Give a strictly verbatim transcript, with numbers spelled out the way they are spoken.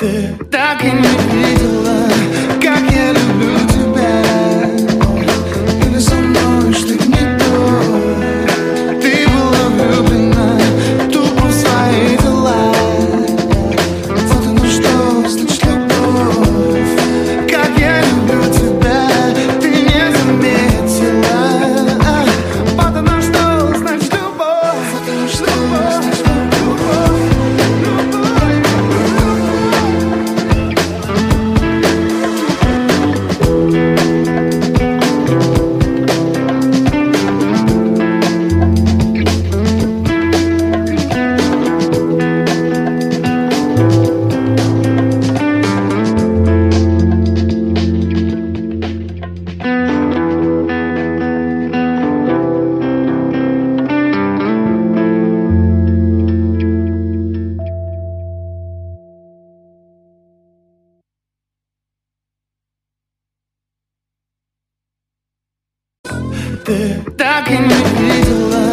Ты так и не видела, как я люблю тебя. Или со мной что-то не то. Ты была влюблена тупо в свои дела. Вот оно что значит любовь. Как я люблю тебя, ты не заметила. Вот оно что значит любовь. Вот оно что значит любовь. Ты так и не видела,